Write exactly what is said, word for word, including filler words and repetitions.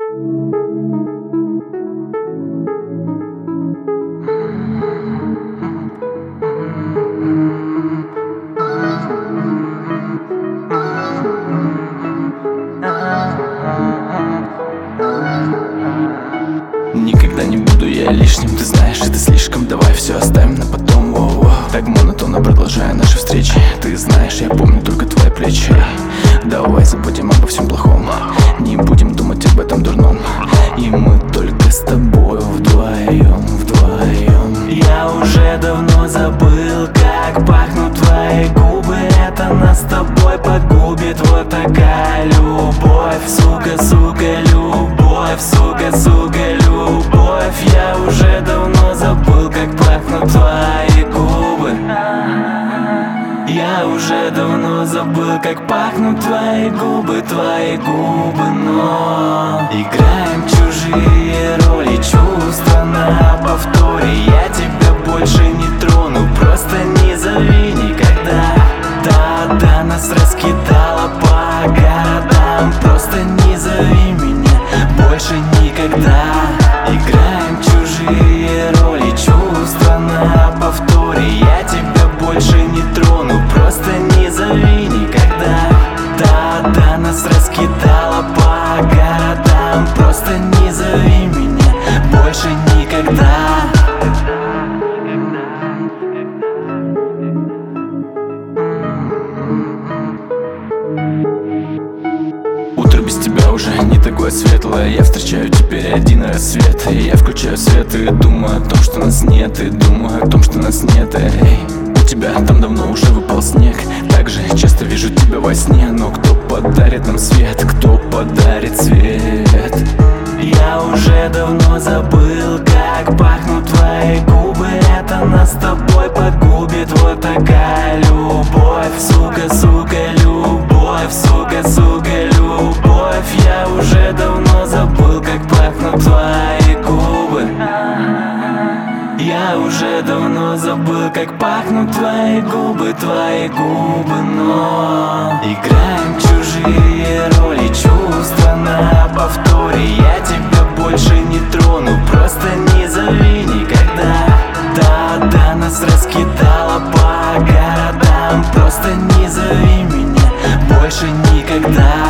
Никогда не буду я лишним, ты знаешь, это слишком. Давай все оставим на потом. Воу-воу. Так монотонно продолжая наши встречи. Ты знаешь, я помню только твои плечи. Давай забудем обо всем плохом, не будем думать об этом дурном. И мы только с тобой вдвоем, вдвоем. Я уже давно забыл, как пахнут твои губы. Это нас с тобой погубит. Вот такая любовь, сука, сука, любовь, сука, сука, любовь. Я уже давно забыл, как пахнут твои губы. Я уже давно забыл, как пахнут твои губы, твои губы. Но играем чужие роли, чувства на повторе. Я тебя больше не трону, просто не зови никогда. Да-да, нас раскидало по городам, просто не зови меня больше никогда. Играем чужие роли, чувства на повторе. Я тебя больше не трону, просто не зови никогда. Да-да, нас раскидало по городам, просто не зови меня больше никогда. Утро без тебя уже не такое светлое. Я встречаю теперь один рассвет. И я включаю свет и думаю о том, что нас нет. И думаю о том, что нас нет. Эй, у тебя там давно уже выпал снег. Так же часто вижу тебя во сне. Но кто подарит нам свет? Кто подарит свет? Я уже давно забыл, как пахнут твои губы. Это нас с тобой погубит. Вот такая любовь, сука, сука, любовь, сука, сука, любовь. Я уже давно забыл, как пахнут твои губы. Я уже давно забыл, как пахнут твои губы, твои губы. Но играем чужие роли, чувства на повторе. Я тебя больше не трону, просто не зови никогда. Да-да, нас раскидало по городам, просто не зови меня больше никогда.